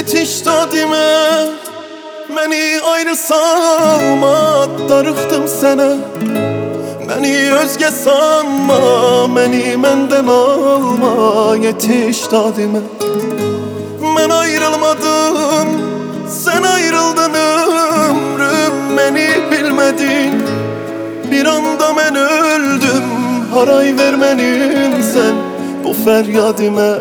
Yetiş dadime, məni ayrı salma, darıxdım sənə. Məni özgə sanma, məni məndən alma. Yetiş dadime, mən ayrılmadım, sən ayrıldın ömrüm. Məni bilmədin, bir anda mən öldüm. Haray ver mənim sən bu fəryadimə.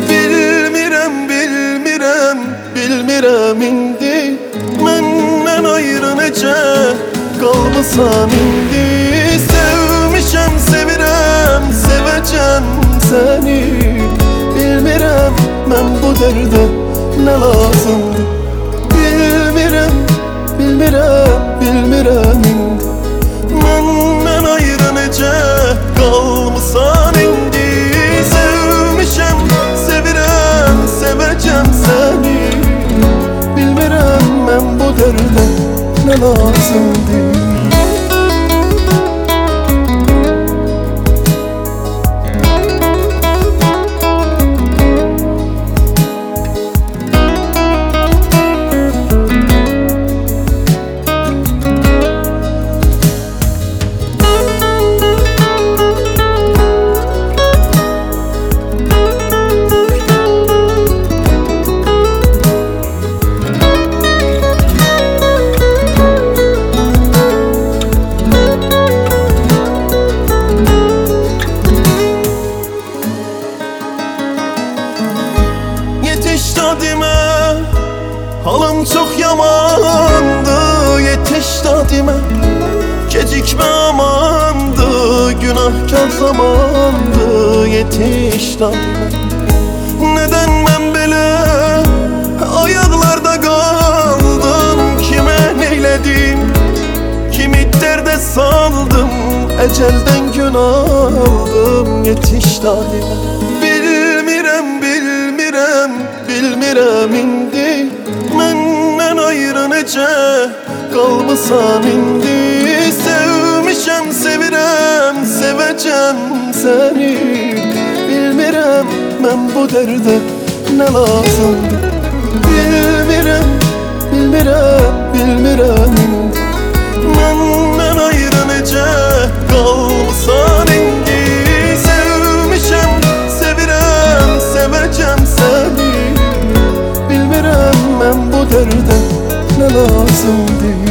Bilmirəm indi məndən ayrı necə qalmısan indi. Sevmişəm, sevirəm, sevəcəm səni. Bilmirəm mən bu dərdə nə lazımdır. Bilmirəm indi məndən ayrı necə qalmısan indi. Sevmişəm, sevirəm, sevəcəm səni. Bilmirəm mən bu dərdə nə lazımdır. Yetiş dadime, halım çok yamandı. Yetiş dadime, gecikme amandı. Günahkar zamandı. Yetiş dadime, neden ben belə ayaklarda kaldım? Kime neyledim, kimi derde saldım. Ecelden gün aldım. Yetiş dadime, bilmirəm indi məndən ayrı necə qalmısan indi. Sevmişəm, sevirəm, sevəcəm səni. Bilmirəm mən bu dərdə nə lazımdır. Bilmirəm indi məndən ayrı necə qalmısan indi. Sevmişəm, sevirəm, sevəcəm səni. Bilmirəm mən bu dərdə nə lazımdır.